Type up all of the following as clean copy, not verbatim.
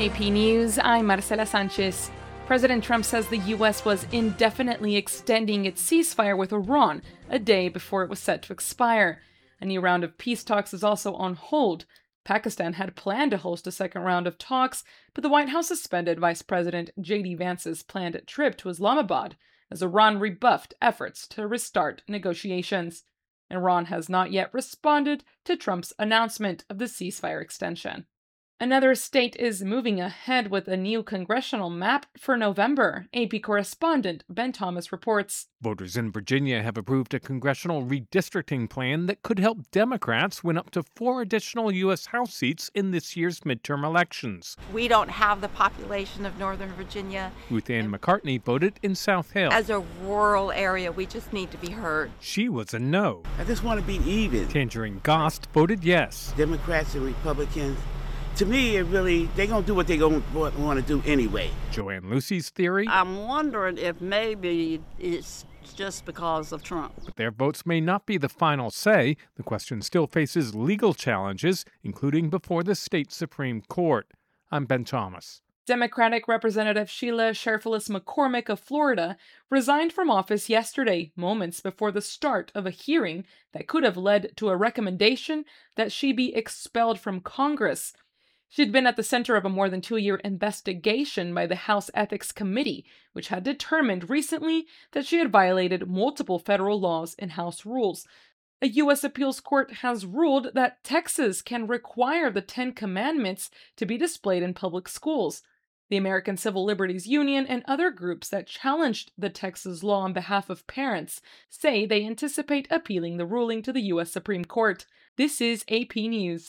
AP News, I'm Marcela Sanchez. President Trump says the U.S. was indefinitely extending its ceasefire with Iran a day before it was set to expire. A new round of peace talks is also on hold. Pakistan had planned to host a second round of talks, but the White House suspended Vice President J.D. Vance's planned trip to Islamabad as Iran rebuffed efforts to restart negotiations. Iran has not yet responded to Trump's announcement of the ceasefire extension. Another state is moving ahead with a new congressional map for November, AP correspondent Ben Thomas reports. Voters in Virginia have approved a congressional redistricting plan that could help Democrats win up to 4 additional U.S. House seats in this year's midterm elections. We don't have the population of Northern Virginia. Ruth Ann McCartney voted in South Hill. As a rural area, we just need to be heard. She was a no. I just want to be even. Tangerine Gost voted yes. Democrats and Republicans, to me, they're going to do what they're going to want to do anyway. Joanne Lucy's theory? I'm wondering if maybe it's just because of Trump. But their votes may not be the final say. The question still faces legal challenges, including before the state Supreme Court. I'm Ben Thomas. Democratic Representative Sheila Sharfelis McCormick of Florida resigned from office yesterday, moments before the start of a hearing that could have led to a recommendation that she be expelled from Congress. She'd been at the center of a more than 2-year investigation by the House Ethics Committee, which had determined recently that she had violated multiple federal laws and House rules. A U.S. appeals court has ruled that Texas can require the 10 Commandments to be displayed in public schools. The American Civil Liberties Union and other groups that challenged the Texas law on behalf of parents say they anticipate appealing the ruling to the U.S. Supreme Court. This is AP News.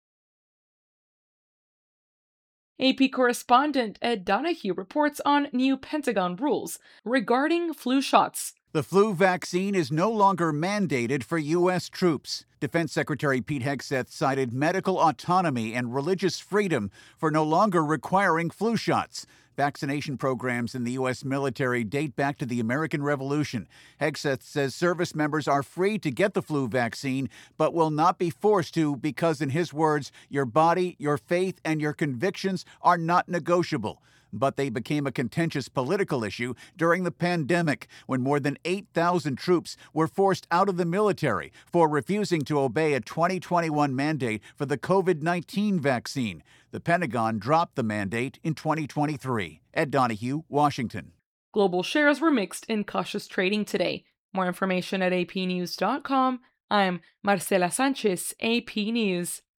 AP correspondent Ed Donahue reports on new Pentagon rules regarding flu shots. The flu vaccine is no longer mandated for U.S. troops. Defense Secretary Pete Hegseth cited medical autonomy and religious freedom for no longer requiring flu shots. Vaccination programs in the U.S. military date back to the American Revolution. Hegseth says service members are free to get the flu vaccine, but will not be forced to because, in his words, your body, your faith, and your convictions are not negotiable. But they became a contentious political issue during the pandemic when more than 8,000 troops were forced out of the military for refusing to obey a 2021 mandate for the COVID-19 vaccine. The Pentagon dropped the mandate in 2023. Ed Donahue, Washington. Global shares were mixed in cautious trading today. More information at apnews.com. I'm Marcela Sanchez, AP News.